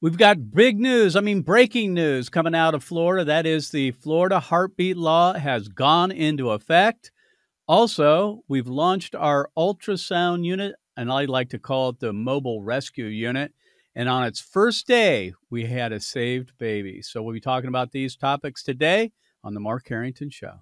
We've got big news. Breaking news coming out of Florida. That is the Florida heartbeat law has gone into effect. Also, we've launched our ultrasound unit, and I like to call it the mobile rescue unit. And on its first day, we had a saved baby. So we'll be talking about these topics today on the Mark Harrington Show.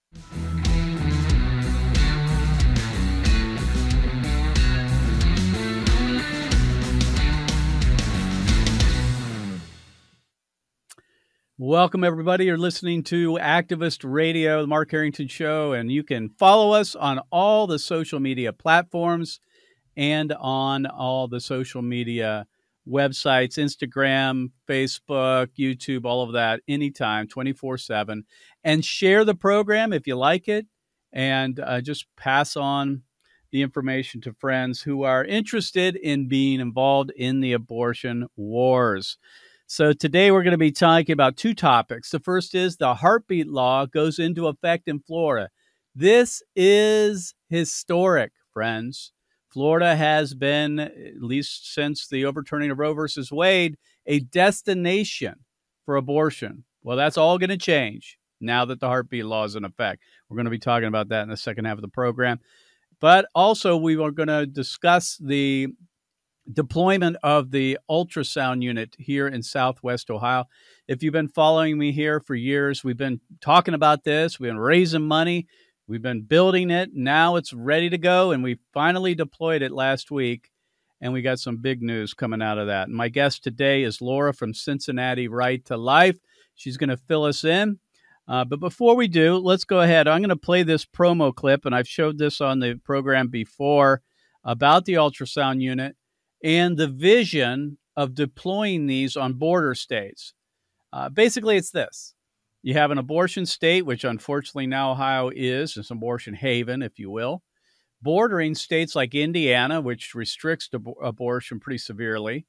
Welcome, everybody. You're listening to Activist Radio, the Mark Harrington Show, and you can follow us on all the social media platforms and on all the social media websites, Instagram, Facebook, YouTube, all of that, anytime, 24/7. And share the program if you like it, and just pass on the information to friends who are interested in being involved in the abortion wars. So today we're going to be talking about two topics. The first is the heartbeat law goes into effect in Florida. This is historic, friends. Florida has been, at least since the overturning of Roe versus Wade, a destination for abortion. Well, that's all going to change now that the heartbeat law is in effect. We're going to be talking about that in the second half of the program. But also we are going to discuss the deployment of the ultrasound unit here in Southwest Ohio. If you've been following me here for years, we've been talking about this. We've been raising money. We've been building it. Now it's ready to go, and we finally deployed it last week, and we got some big news coming out of that. And my guest today is Laura from Cincinnati Right to Life. She's going to fill us in. But before we do, let's go ahead. I'm going to play this promo clip, and I've showed this on the program before about the ultrasound unit and the vision of deploying these on border states. Basically, it's this. You have an abortion state, which unfortunately now Ohio is. It's an abortion haven, if you will, bordering states like Indiana, which restricts abortion pretty severely,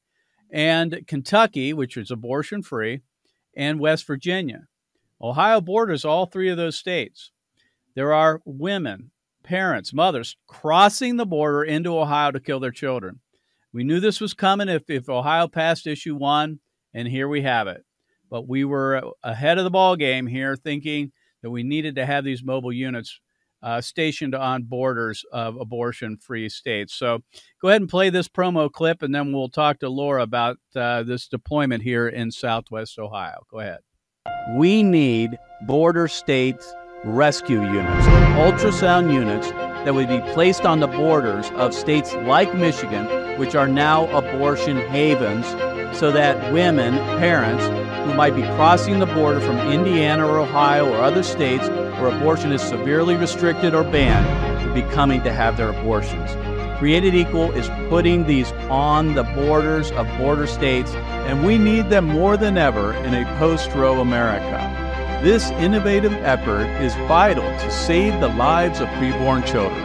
and Kentucky, which is abortion-free, and West Virginia. Ohio borders all three of those states. There are women, parents, mothers crossing the border into Ohio to kill their children. We knew this was coming if Ohio passed issue 1, and here we have it. But we were ahead of the ball game here, thinking that we needed to have these mobile units stationed on borders of abortion-free states. So go ahead and play this promo clip, and then we'll talk to Laura about this deployment here in Southwest Ohio. Go ahead. We need border states rescue units, ultrasound units that would be placed on the borders of states like Michigan, which are now abortion havens, so that women, parents who might be crossing the border from Indiana or Ohio or other states where abortion is severely restricted or banned would be coming to have their abortions. Created Equal is putting these on the borders of border states, and we need them more than ever in a post-Roe America. This innovative effort is vital to save the lives of preborn children.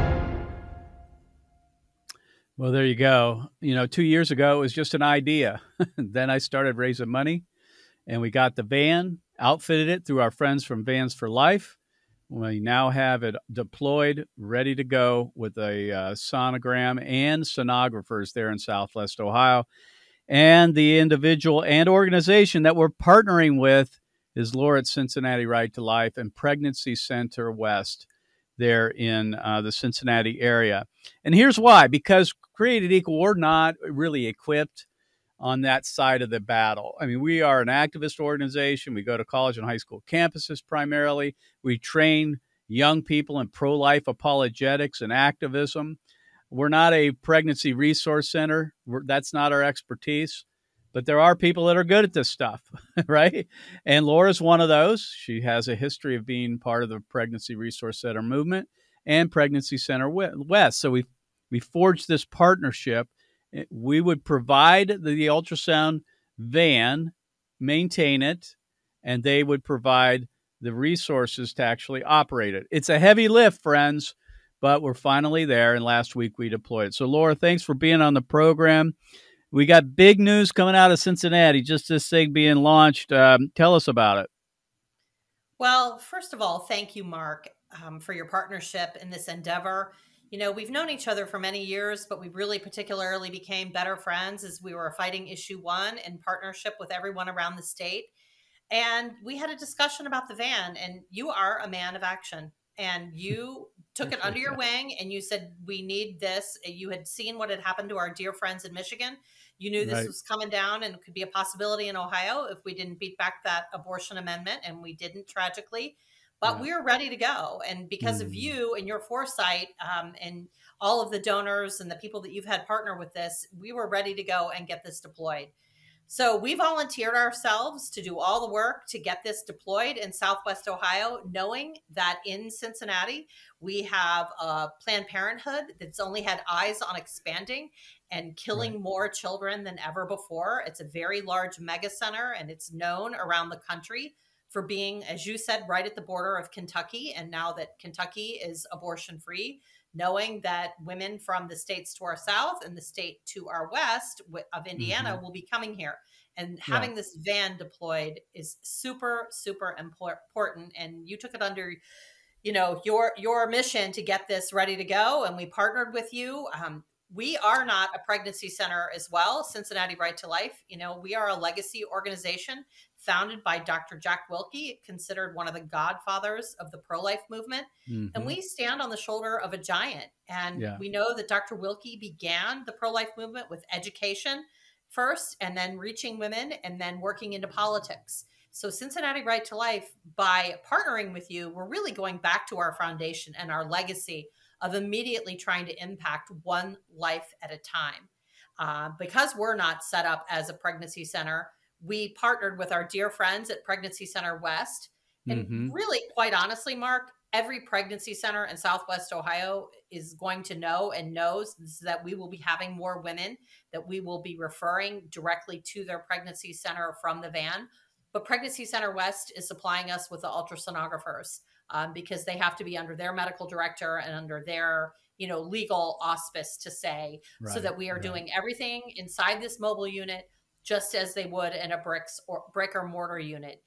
Well, there you go. 2 years ago, it was just an idea. Then I started raising money, and we got the van, outfitted it through our friends from Vans for Life. We now have it deployed, ready to go with a sonogram and sonographers there in Southwest Ohio. And the individual and organization that we're partnering with is Laura at Cincinnati Right to Life and Pregnancy Center West there in the Cincinnati area. And here's why. Because Created Equal, we're not really equipped on that side of the battle. We are an activist organization. We go to college and high school campuses primarily. We train young people in pro-life apologetics and activism. We're not a pregnancy resource center. That's not our expertise. But there are people that are good at this stuff, right? And Laura's one of those. She has a history of being part of the Pregnancy Resource Center movement and Pregnancy Center West. So we forged this partnership. We would provide the ultrasound van, maintain it, and they would provide the resources to actually operate it. It's a heavy lift, friends, but we're finally there, and last week we deployed. So, Laura, thanks for being on the program. We got big news coming out of Cincinnati, just this thing being launched. Tell us about it. Well, first of all, thank you, Mark, for your partnership in this endeavor. we've known each other for many years, but we really particularly became better friends as we were fighting issue 1 in partnership with everyone around the state. And we had a discussion about the van, and you are a man of action, and you took it under your wing and you said, we need this. You had seen what had happened to our dear friends in Michigan. You knew this was coming down and could be a possibility in Ohio if we didn't beat back that abortion amendment, and we didn't, tragically. But we were ready to go. And because of you and your foresight, and all of the donors and the people that you've had partner with this, we were ready to go and get this deployed. So we volunteered ourselves to do all the work to get this deployed in Southwest Ohio, knowing that in Cincinnati, we have a Planned Parenthood that's only had eyes on expanding and killing more children than ever before. It's a very large mega center, and it's known around the country for being, as you said, right at the border of Kentucky. And now that Kentucky is abortion free, knowing that women from the states to our south and the state to our west of Indiana will be coming here. And having this van deployed is super, super important. And you took it under, your mission to get this ready to go. And we partnered with you. We are not a pregnancy center as well, Cincinnati Right to Life. We are a legacy organization founded by Dr. Jack Wilkie, considered one of the godfathers of the pro-life movement. And we stand on the shoulder of a giant. And we know that Dr. Wilkie began the pro-life movement with education first, and then reaching women, and then working into politics. So Cincinnati Right to Life, by partnering with you, we're really going back to our foundation and our legacy of immediately trying to impact one life at a time. Because we're not set up as a pregnancy center, we partnered with our dear friends at Pregnancy Center West. And really, quite honestly, Mark, every pregnancy center in Southwest Ohio is going to know and knows that we will be having more women that we will be referring directly to their pregnancy center from the van. But Pregnancy Center West is supplying us with the ultrasonographers because they have to be under their medical director and under their legal auspice to say, so that we are doing everything inside this mobile unit just as they would in a brick or mortar unit.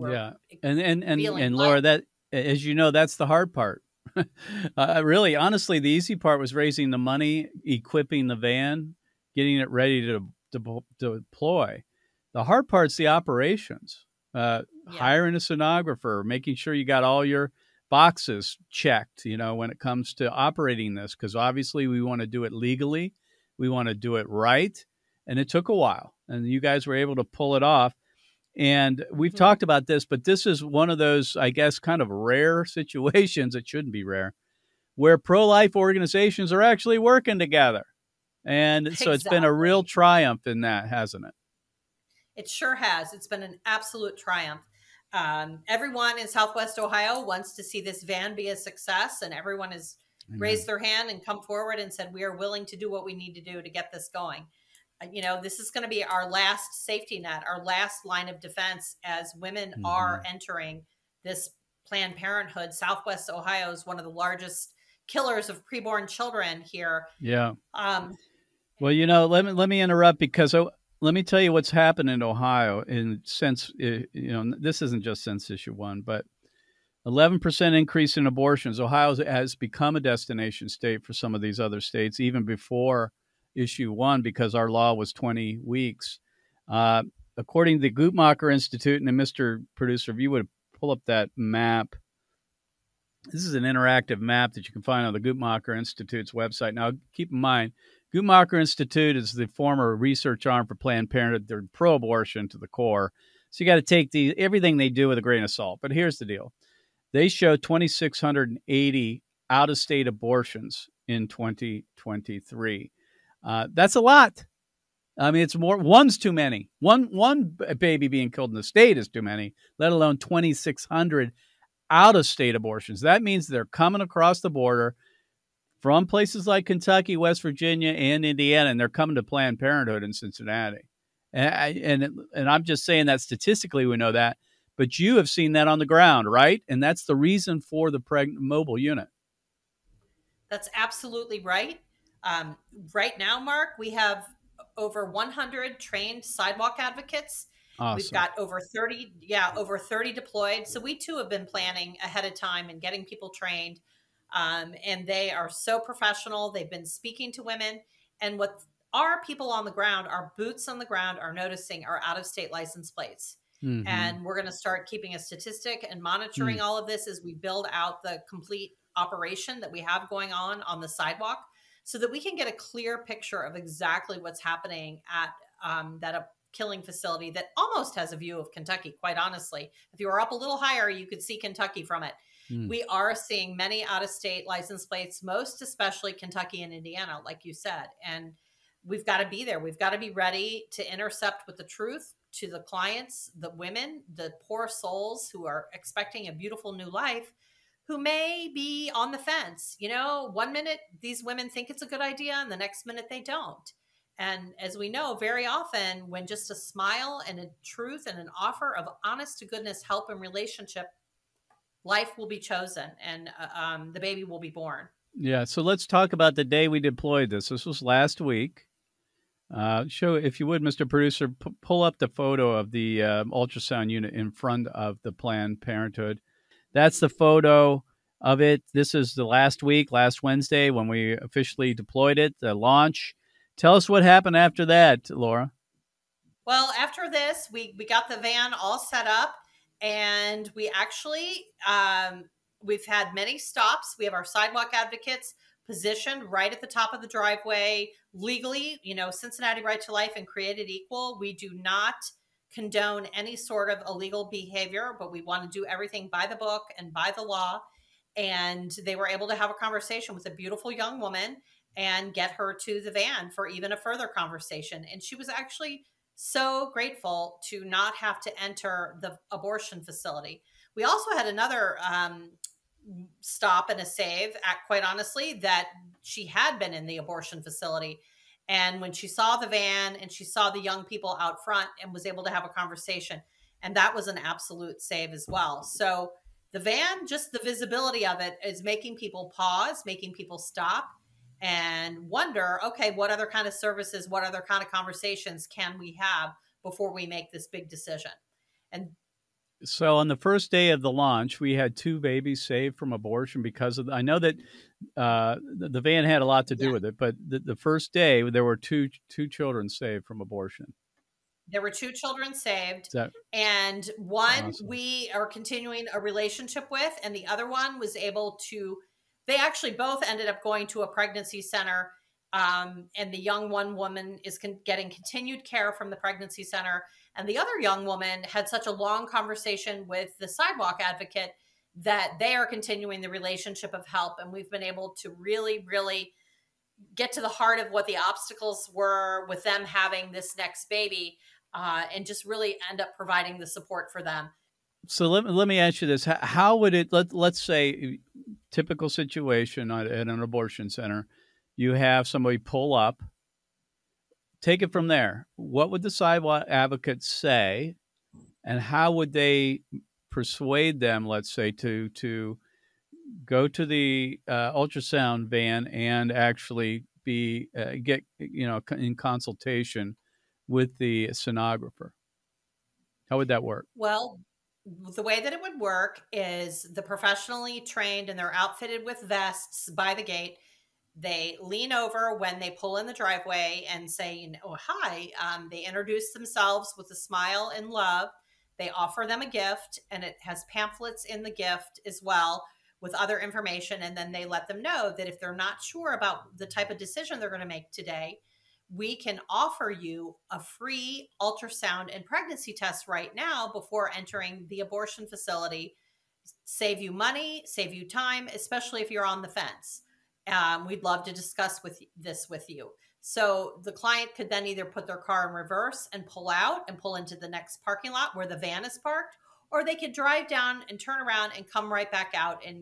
And Laura, that, as you know, that's the hard part. Really, honestly, the easy part was raising the money, equipping the van, getting it ready to deploy. The hard part's the operations, hiring a sonographer, making sure you got all your boxes checked, when it comes to operating this, because obviously we want to do it legally. We want to do it right. And it took a while, and you guys were able to pull it off. And we've talked about this, but this is one of those, I guess, kind of rare situations, it shouldn't be rare, where pro-life organizations are actually working together. And so it's been a real triumph in that, hasn't it? It sure has. It's been an absolute triumph. Everyone in Southwest Ohio wants to see this van be a success, and everyone has raised their hand and come forward and said, we are willing to do what we need to do to get this going. This is going to be our last safety net, our last line of defense as women are entering this Planned Parenthood. Southwest Ohio is one of the largest killers of preborn children here. Yeah. Well, let me interrupt, because let me tell you what's happened in Ohio. And since this isn't just since issue 1, but 11% increase in abortions. Ohio has become a destination state for some of these other states, even before issue 1, because our law was 20 weeks. According to the Guttmacher Institute, and Mr. Producer, if you would pull up that map, this is an interactive map that you can find on the Guttmacher Institute's website. Now, keep in mind, Guttmacher Institute is the former research arm for Planned Parenthood. They're pro-abortion to the core. So you got to take everything they do with a grain of salt. But here's the deal. They show 2,680 out-of-state abortions in 2023. That's a lot. I mean, it's more. One's too many. One baby being killed in the state is too many, let alone 2,600 out-of-state abortions. That means they're coming across the border from places like Kentucky, West Virginia, and Indiana, and they're coming to Planned Parenthood in Cincinnati. And I'm just saying that statistically we know that, but you have seen that on the ground, right? And that's the reason for the mobile unit. That's absolutely right. Right now, Mark, we have over 100 trained sidewalk advocates. Awesome. We've got over 30 deployed. So we too have been planning ahead of time and getting people trained. And they are so professional. They've been speaking to women. And what our people on the ground, our boots on the ground, are noticing are out-of-state license plates. Mm-hmm. And we're going to start keeping a statistic and monitoring Mm. all of this as we build out the complete operation that we have going on the sidewalk, so that we can get a clear picture of exactly what's happening at that killing facility that almost has a view of Kentucky, quite honestly. If you were up a little higher, you could see Kentucky from it. Mm. We are seeing many out-of-state license plates, most especially Kentucky and Indiana, like you said. And we've got to be there. We've got to be ready to intercept with the truth to the clients, the women, the poor souls who are expecting a beautiful new life, who may be on the fence. You know, one minute these women think it's a good idea and the next minute they don't. And as we know, very often when just a smile and a truth and an offer of honest to goodness help in relationship, life will be chosen and the baby will be born. Yeah. So let's talk about the day we deployed this. This was last week. Show, if you would, Mr. Producer, pull up the photo of the ultrasound unit in front of the Planned Parenthood. That's the photo of it. This is the last week, last Wednesday, when we officially deployed it, the launch. Tell us what happened after that, Laura. Well, after this, we got the van all set up, and we actually, we've had many stops. We have our sidewalk advocates positioned right at the top of the driveway. Legally, you know, Cincinnati Right to Life and Created Equal, we do not condone any sort of illegal behavior, but we want to do everything by the book and by the law. And they were able to have a conversation with a beautiful young woman and get her to the van for even a further conversation. And she was actually so grateful to not have to enter the abortion facility. We also had another stop and a save, quite honestly, that she had been in the abortion facility. And when she saw the van and she saw the young people out front and was able to have a conversation, and that was an absolute save as well. So the van, just the visibility of it is making people pause, making people stop and wonder, okay, what other kind of services, what other kind of conversations can we have before we make this big decision? And so on the first day of the launch, we had 2 babies saved from abortion because of. I know that the van had a lot to do with it, but the first day there were two children saved from abortion. There were 2 children saved, That, and one awesome. we are continuing a relationship with, and the other one was able to. They actually both ended up going to a pregnancy center, and the young woman is getting continued care from the pregnancy center. And the other young woman had such a long conversation with the sidewalk advocate that they are continuing the relationship of help. And we've been able to really, really get to the heart of what the obstacles were with them having this next baby, and just really end up providing the support for them. So let me ask you this: how would it? Let's say, typical situation at an abortion center, you have somebody pull up. Take it from there. What would the sidewalk advocates say, and how would they persuade them, let's say, to go to the ultrasound van and actually be get in consultation with the sonographer? How would that work? Well, the way that it would work is the professionally trained, and they're outfitted with vests by the gate. They lean over when they pull in the driveway and say, "Oh, hi." They introduce themselves with a smile and love. They offer them a gift, and it has pamphlets in the gift as well with other information. And then they let them know that if they're not sure about the type of decision they're going to make today, we can offer you a free ultrasound and pregnancy test right now before entering the abortion facility. Save you money, save you time, especially if you're on the fence. We'd love to discuss this with you. So the client could then either put their car in reverse and pull out and pull into the next parking lot where the van is parked, or they could drive down and turn around and come right back out. And,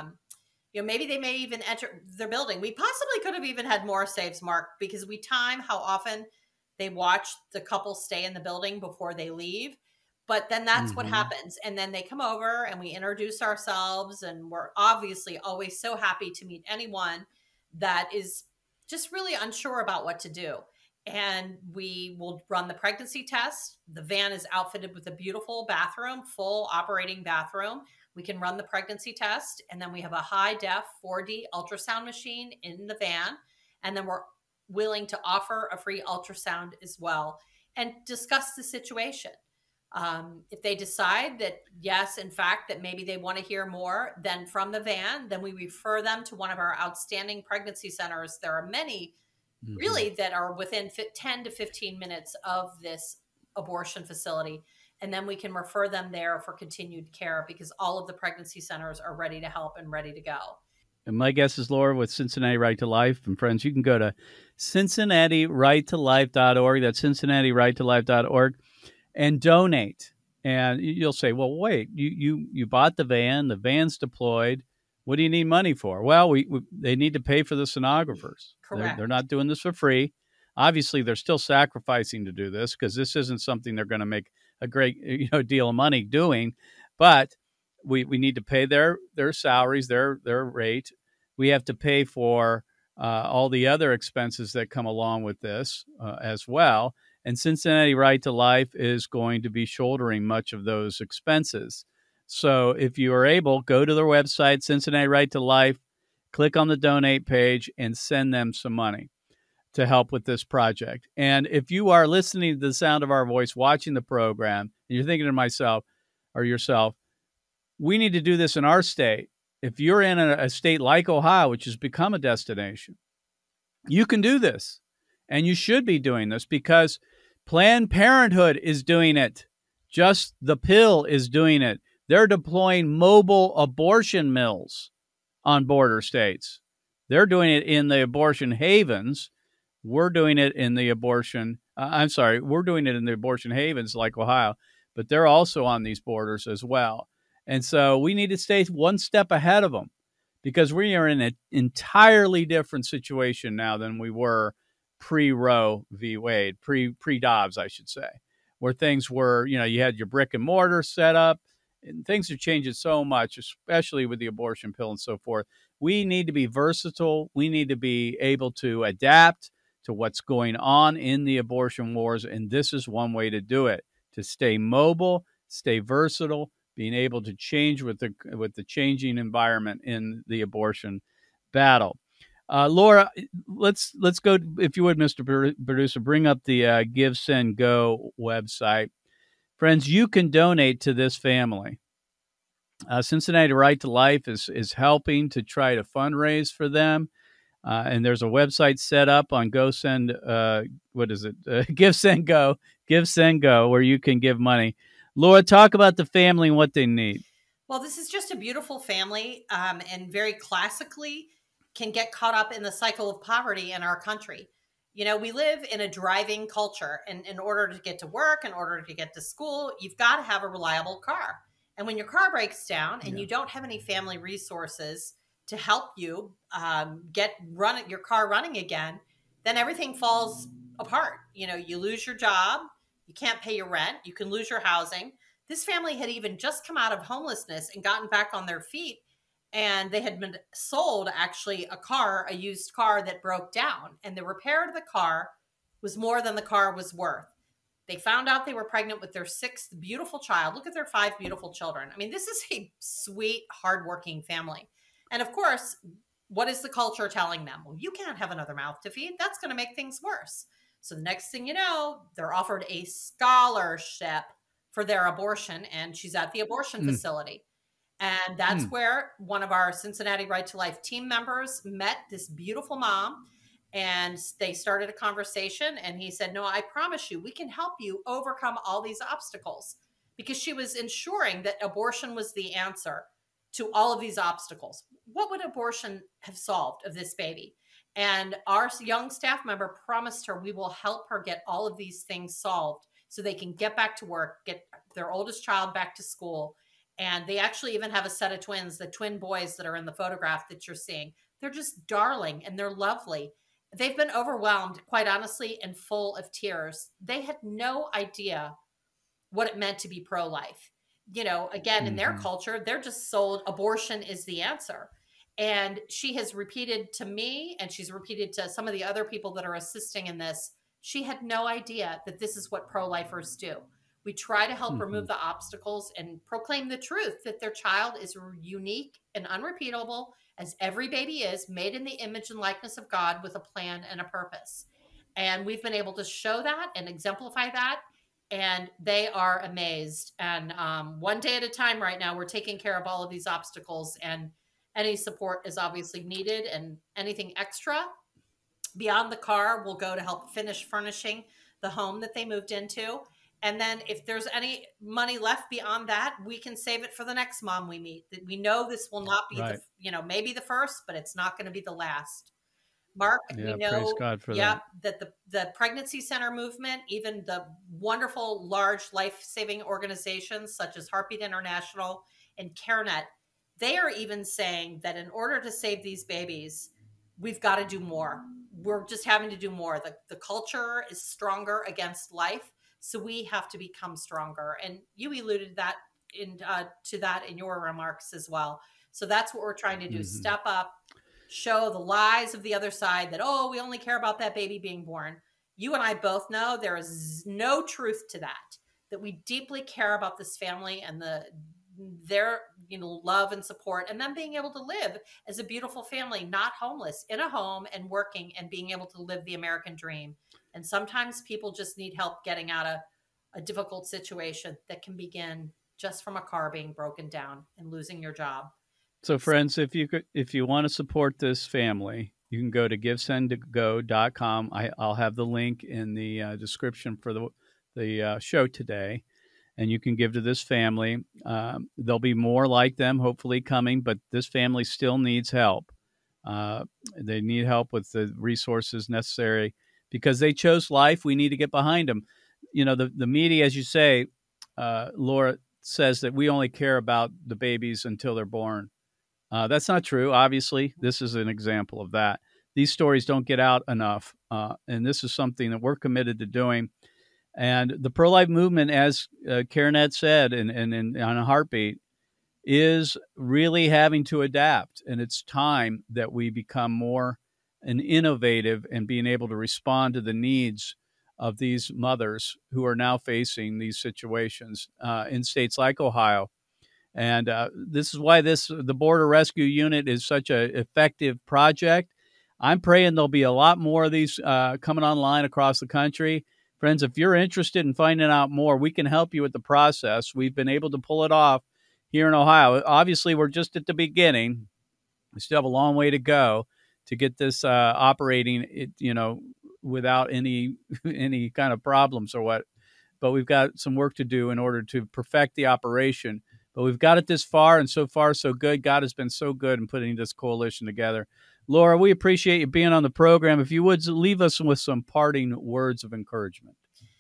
maybe they may even enter their building. We possibly could have even had more saves, Mark, because we time how often they watch the couple stay in the building before they leave. But then that's what happens. And then they come over and we introduce ourselves. And we're obviously always so happy to meet anyone that is just really unsure about what to do. And we will run the pregnancy test. The van is outfitted with a beautiful bathroom, full operating bathroom. We can run the pregnancy test, and then we have a high def 4D ultrasound machine in the van. And then we're willing to offer a free ultrasound as well and discuss the situation. If they decide that, yes, in fact, that maybe they want to hear more than from the van, then we refer them to one of our outstanding pregnancy centers. There are many really that are within 10 to 15 minutes of this abortion facility. And then we can refer them there for continued care because all of the pregnancy centers are ready to help and ready to go. And my guest is Laura with Cincinnati Right to Life. And friends, you can go to CincinnatiRightToLife.org. That's CincinnatiRightToLife.org and donate. And you'll say, well, wait, you bought the van's deployed. What do you need money for? Well, they need to pay for the sonographers. Correct. They're not doing this for free. Obviously, they're still sacrificing to do this because this isn't something they're going to make a great deal of money doing. But we need to pay their salaries, their rate. We have to pay for all the other expenses that come along with this as well. And Cincinnati Right to Life is going to be shouldering much of those expenses. So if you are able, go to their website, Cincinnati Right to Life, click on the donate page, and send them some money to help with this project. And if you are listening to the sound of our voice, watching the program, and you're thinking to myself or yourself, we need to do this in our state. If you're in a state like Ohio, which has become a destination, you can do this. And you should be doing this because Planned Parenthood is doing it. Just the Pill is doing it. They're deploying mobile abortion mills on border states. They're doing it in the abortion havens. We're doing it in the abortion. We're doing it in the abortion havens like Ohio, but they're also on these borders as well. And so we need to stay one step ahead of them because we are in an entirely different situation now than we were pre-Roe v. Wade, pre-Dobbs, I should say, where things were, you had your brick and mortar set up, and things are changing so much, especially with the abortion pill and so forth. We need to be versatile. We need to be able to adapt to what's going on in the abortion wars, and this is one way to do it, to stay mobile, stay versatile, being able to change with the changing environment in the abortion battle. Laura, let's go, if you would, Mr. Producer, bring up the GiveSendGo website. Friends, you can donate to this family. Cincinnati Right to Life is helping to try to fundraise for them. And there's a website set up on GiveSendGo, where you can give money. Laura, talk about the family and what they need. Well, this is just a beautiful family, and very classically can get caught up in the cycle of poverty in our country. We live in a driving culture, and in order to get to work, in order to get to school, you've got to have a reliable car. And when your car breaks down and you don't have any family resources to help you get your car running again, then everything falls apart. You lose your job, you can't pay your rent, you can lose your housing. This family had even just come out of homelessness and gotten back on their feet. And they had been sold actually a used car that broke down, and the repair to the car was more than the car was worth. They found out they were pregnant with their 6th beautiful child. Look at their 5 beautiful children. I mean, this is a sweet, hardworking family. And of course, what is the culture telling them? Well, you can't have another mouth to feed. That's going to make things worse. So the next thing you know, they're offered a scholarship for their abortion, and she's at the abortion facility. And that's where one of our Cincinnati Right to Life team members met this beautiful mom, and they started a conversation, and he said, no, I promise you, we can help you overcome all these obstacles, because she was ensuring that abortion was the answer to all of these obstacles. What would abortion have solved of this baby? And our young staff member promised her, we will help her get all of these things solved so they can get back to work, get their oldest child back to school. And they actually even have a set of twins, the twin boys that are in the photograph that you're seeing. They're just darling and they're lovely. They've been overwhelmed, quite honestly, and full of tears. They had no idea what it meant to be pro-life. Again, in their culture, they're just sold abortion is the answer. And she has repeated to me, and she's repeated to some of the other people that are assisting in this, she had no idea that this is what pro-lifers do. We try to help remove the obstacles and proclaim the truth that their child is unique and unrepeatable, as every baby is, made in the image and likeness of God with a plan and a purpose. And we've been able to show that and exemplify that. And they are amazed. And one day at a time right now, we're taking care of all of these obstacles, and any support is obviously needed, and anything extra beyond the car will go to help finish furnishing the home that they moved into. And then if there's any money left beyond that, we can save it for the next mom we meet. We know this will not be, maybe the first, but it's not going to be the last. Mark, we know praise God for that the pregnancy center movement, even the wonderful large life-saving organizations such as Heartbeat International and CareNet, they are even saying that in order to save these babies, we've got to do more. We're just having to do more. The culture is stronger against life, so we have to become stronger. And you alluded to that in your remarks as well. So that's what we're trying to do. Step up, show the lies of the other side that, we only care about that baby being born. You and I both know there is no truth to that we deeply care about this family and their love and support, and them being able to live as a beautiful family, not homeless, in a home and working and being able to live the American dream. And sometimes people just need help getting out of a difficult situation that can begin just from a car being broken down and losing your job. So friends, if you want to support this family, you can go to GiveSendToGo.com. I'll have the link in the description for the show today, and you can give to this family. There'll be more like them hopefully coming, but this family still needs help. They need help with the resources necessary because they chose life. We need to get behind them. The media, as you say, Laura, says that we only care about the babies until they're born. That's not true. Obviously, this is an example of that. These stories don't get out enough, and this is something that we're committed to doing. And the pro-life movement, as CareNet said, and on a Heartbeat, is really having to adapt. And it's time that we become more innovative and being able to respond to the needs of these mothers who are now facing these situations in states like Ohio. And this is why the Border Rescue Unit is such an effective project. I'm praying there'll be a lot more of these coming online across the country. Friends, if you're interested in finding out more, we can help you with the process. We've been able to pull it off here in Ohio. Obviously, we're just at the beginning. We still have a long way to go to get this operating, without any kind of problems or what. But we've got some work to do in order to perfect the operation. But we've got it this far, and so far, so good. God has been so good in putting this coalition together. Laura, we appreciate you being on the program. If you would, leave us with some parting words of encouragement.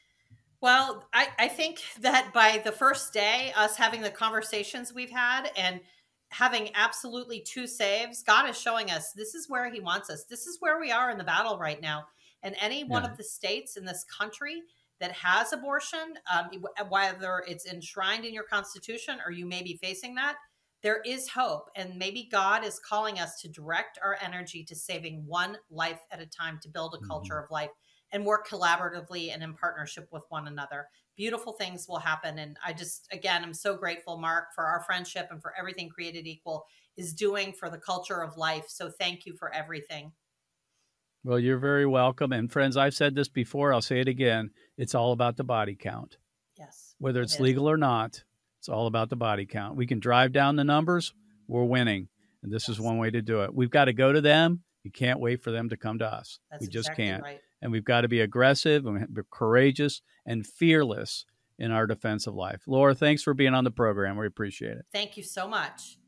Well, I think that by the first day, us having the conversations we've had and having absolutely 2 saves, God is showing us this is where he wants us. This is where we are in the battle right now. And any one of the states in this country that has abortion, whether it's enshrined in your Constitution or you may be facing that, there is hope. And maybe God is calling us to direct our energy to saving one life at a time, to build a culture of life and work collaboratively and in partnership with one another. Beautiful things will happen. And I just, again, I'm so grateful, Mark, for our friendship and for everything Created Equal is doing for the culture of life. So thank you for everything. Well, you're very welcome. And friends, I've said this before, I'll say it again. It's all about the body count. Yes. Whether it's legal or not, it's all about the body count. We can drive down the numbers, we're winning. And this is one way to do it. We've got to go to them. You can't wait for them to come to us. That's we just exactly can't. Right. And we've got to be aggressive and be courageous and fearless in our defense of life. Laura, thanks for being on the program. We appreciate it. Thank you so much.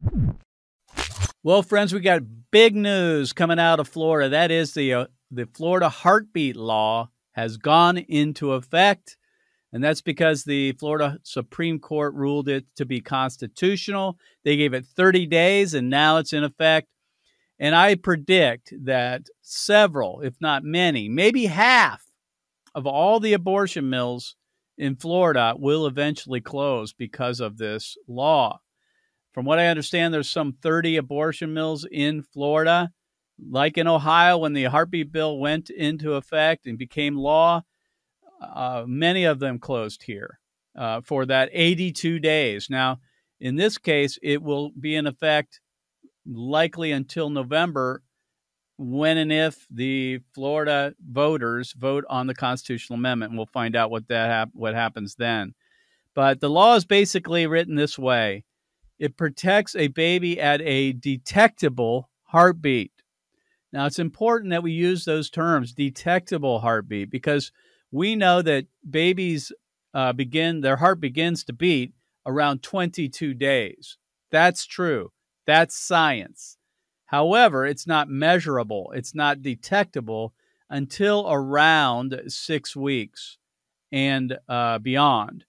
Well, friends, we got big news coming out of Florida. That is the Florida Heartbeat Law has gone into effect. And that's because the Florida Supreme Court ruled it to be constitutional. They gave it 30 days, and now it's in effect. And I predict that several, if not many, maybe half of all the abortion mills in Florida will eventually close because of this law. From what I understand, there's some 30 abortion mills in Florida. Like in Ohio, when the heartbeat bill went into effect and became law, many of them closed here. for that 82 days. Now, in this case, it will be in effect likely until November, when and if the Florida voters vote on the constitutional amendment. And we'll find out what happens then. But the law is basically written this way. It protects a baby at a detectable heartbeat. Now, it's important that we use those terms, detectable heartbeat, because we know that babies their heart begins to beat around 22 days. That's true. That's science. However, it's not measurable. It's not detectable until around 6 weeks and beyond.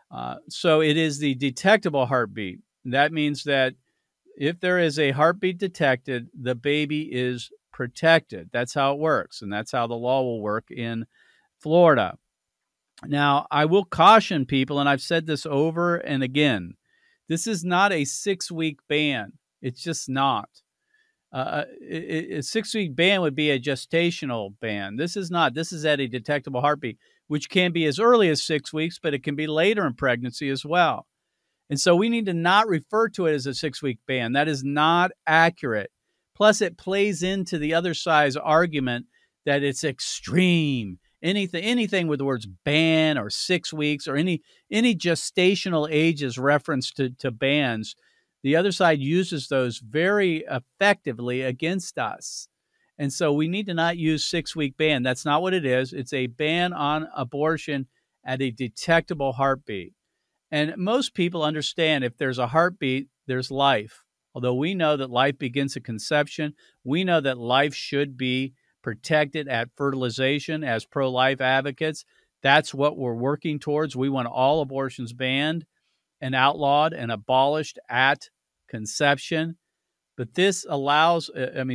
So it is the detectable heartbeat. That means that if there is a heartbeat detected, the baby is protected. That's how it works, and that's how the law will work in Florida. Now, I will caution people, and I've said this over and again, this is not a 6-week ban. It's just not. A 6-week ban would be a gestational ban. This is not. This is at a detectable heartbeat, which can be as early as 6 weeks, but it can be later in pregnancy as well. And so we need to not refer to it as a 6-week ban. That is not accurate. Plus, it plays into the other side's argument that it's extreme. Anything with the words ban or 6 weeks or any gestational ages reference to bans, the other side uses those very effectively against us. And so we need to not use 6-week ban. That's not what it is. It's a ban on abortion at a detectable heartbeat. And most people understand if there's a heartbeat, there's life. Although we know that life begins at conception, we know that life should be protected at fertilization as pro-life advocates. That's what we're working towards. We want all abortions banned and outlawed and abolished at conception. But this allows,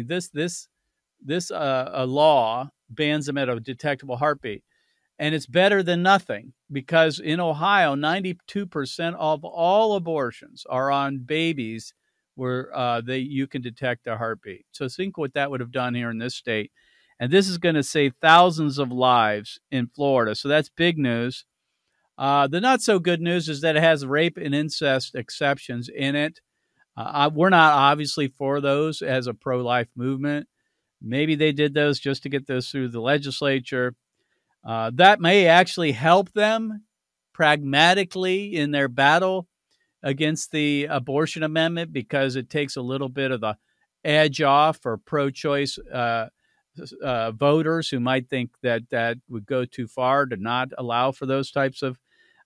this law bans them at a detectable heartbeat. And it's better than nothing because in Ohio, 92% of all abortions are on babies where you can detect a heartbeat. So think what that would have done here in this state. And this is going to save thousands of lives in Florida. So that's big news. The not so good news is that it has rape and incest exceptions in it. We're not obviously for those as a pro-life movement. Maybe they did those just to get those through the legislature. That may actually help them pragmatically in their battle against the abortion amendment because it takes a little bit of the edge off for pro-choice voters who might think that would go too far to not allow for those types of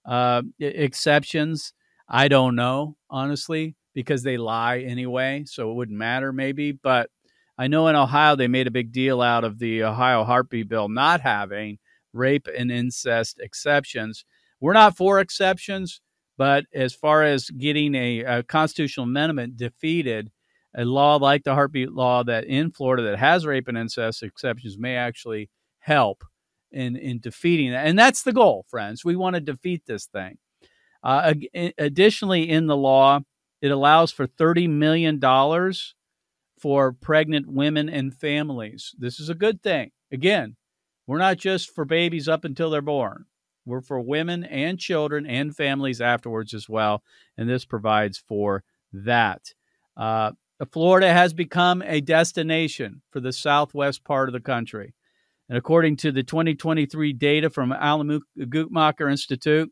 exceptions. I don't know, honestly, because they lie anyway, so it wouldn't matter maybe. But I know in Ohio they made a big deal out of the Ohio heartbeat bill not having rape and incest exceptions. We're not for exceptions, but as far as getting a constitutional amendment defeated, a law like the heartbeat law that in Florida that has rape and incest exceptions may actually help in defeating that. And that's the goal, friends. We want to defeat this thing. Additionally, in the law, it allows for $30 million for pregnant women and families. This is a good thing. Again, we're not just for babies up until they're born. We're for women and children and families afterwards as well. And this provides for that. Florida has become a destination for the southwest part of the country. And according to the 2023 data from Alan Guttmacher Institute,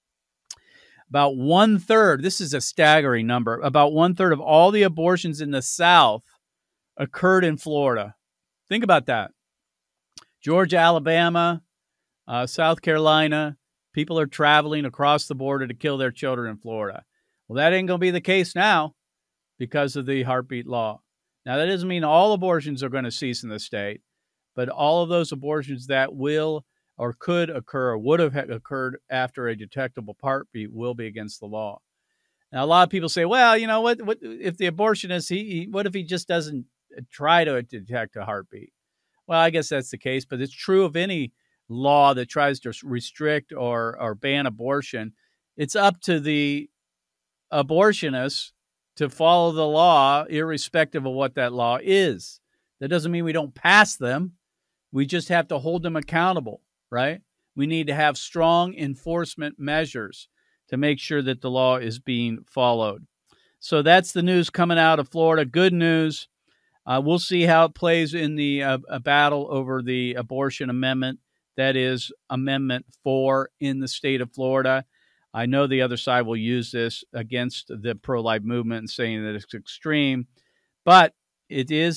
about 1/3, this is a staggering number, about 1/3 of all the abortions in the South occurred in Florida. Think about that. Georgia, Alabama, South Carolina, people are traveling across the border to kill their children in Florida. Well, that ain't going to be the case now because of the heartbeat law. Now, that doesn't mean all abortions are going to cease in the state, but all of those abortions that will or could occur or would have occurred after a detectable heartbeat will be against the law. Now, a lot of people say, well, you know, what if the abortionist, what if he just doesn't try to detect a heartbeat? Well, I guess that's the case, but it's true of any law that tries to restrict or ban abortion. It's up to the abortionists to follow the law, irrespective of what that law is. That doesn't mean we don't pass them. We just have to hold them accountable, right? we need to have strong enforcement measures to make sure that the law is being followed. So that's the news coming out of Florida. Good news. We'll see how it plays in the battle over the abortion amendment. That is Amendment 4 in the state of Florida. I know the other side will use this against the pro-life movement and saying that it's extreme, but it is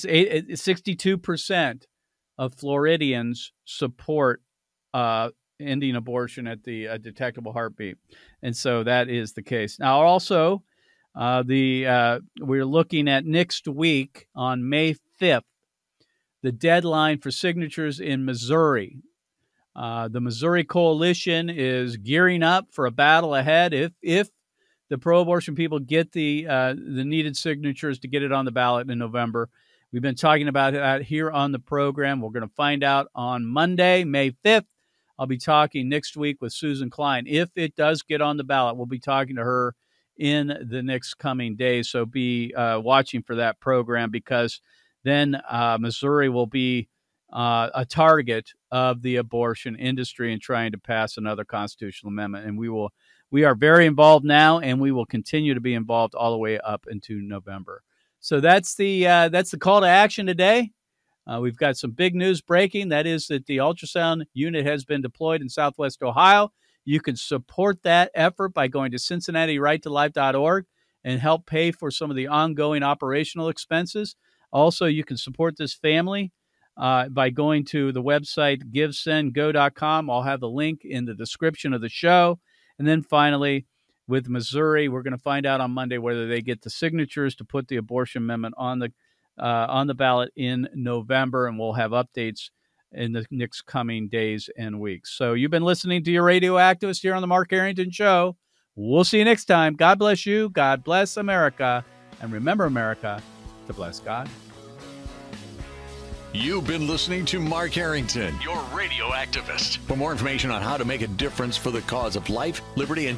62% of Floridians support ending abortion at the detectable heartbeat. And so that is the case. Now, also, we're looking at next week on May 5th, the deadline for signatures in Missouri. The Missouri Coalition is gearing up for a battle ahead if the pro-abortion people get the needed signatures to get it on the ballot in November. We've been talking about that here on the program. We're going to find out on Monday, May 5th. I'll be talking next week with Susan Klein. If it does get on the ballot, we'll be talking to her in the next coming days. So be watching for that program, because then Missouri will be a target of the abortion industry in trying to pass another constitutional amendment. And we are very involved now, and we will continue to be involved all the way up into November. So that's the call to action today. We've got some big news breaking. That is that the ultrasound unit has been deployed in Southwest Ohio. You can support that effort by going to CincinnatiRightToLife.org and help pay for some of the ongoing operational expenses. Also, you can support this family by going to the website GiveSendGo.com. I'll have the link in the description of the show. And then finally, with Missouri, we're going to find out on Monday whether they get the signatures to put the abortion amendment on the ballot in November, and we'll have updates in the next coming days and weeks. So you've been listening to your radio activist here on the Mark Harrington Show. We'll see you next time. God bless you. God bless America. And remember, America, to bless God. You've been listening to Mark Harrington, your radio activist. For more information on how to make a difference for the cause of life, liberty, and